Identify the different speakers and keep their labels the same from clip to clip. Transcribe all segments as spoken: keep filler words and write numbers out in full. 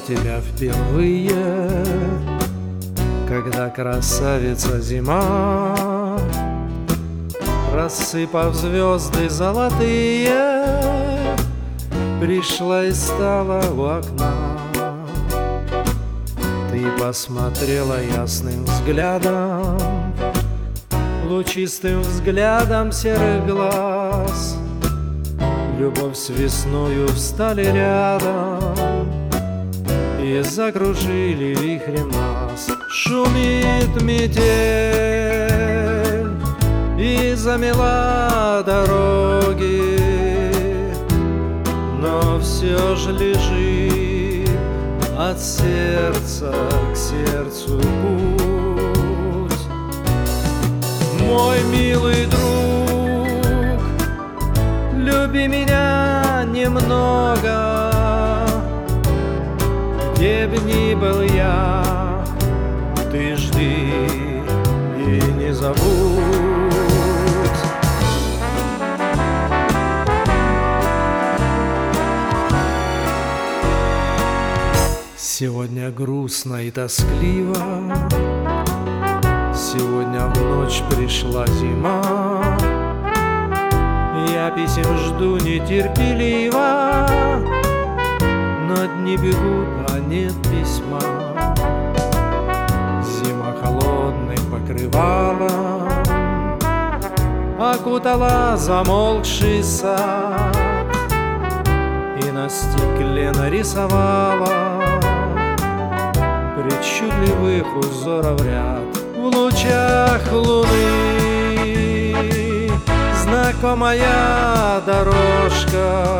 Speaker 1: тебя впервые, когда красавица зима, рассыпав звезды золотые, пришла и стала у окна. Ты посмотрела ясным взглядом, лучистым взглядом серых глаз. Любовь с весною встали рядом и закружили вихрем нас. Шумит метель и замела дороги, но все же лежит от сердца к сердцу путь. Мой милый друг, люби меня немного, где б ни был я, ты жди и не забудь. Сегодня грустно и тоскливо, сегодня в ночь пришла зима. Я писем жду нетерпеливо, но дни бегут, а нет письма. Зима холодным покрывалом окутала замолкший сад и на стекле нарисовала причудливых узоров ряд. В лучах луны знакомая дорожка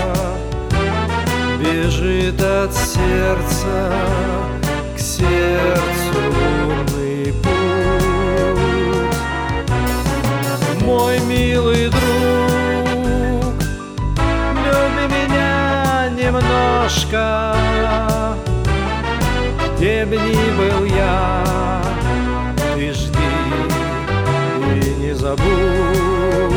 Speaker 1: бежит от сердца к сердцу лунный путь. Мой милый друг, люби меня немножко, где б ни был я, ты жди и не забудь.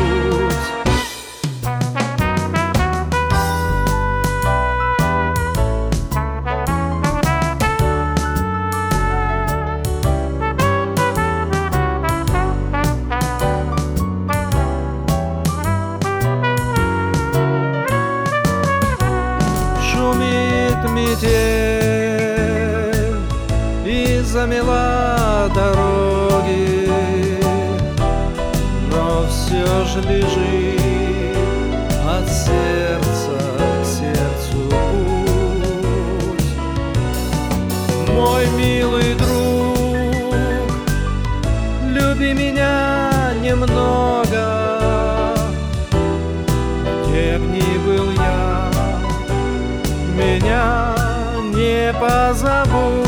Speaker 1: Шумит метель и замела дороги, но все же лежит от сердца к сердцу путь. Мой милый друг, люби меня немного, где б ни был я, меня не позабудь.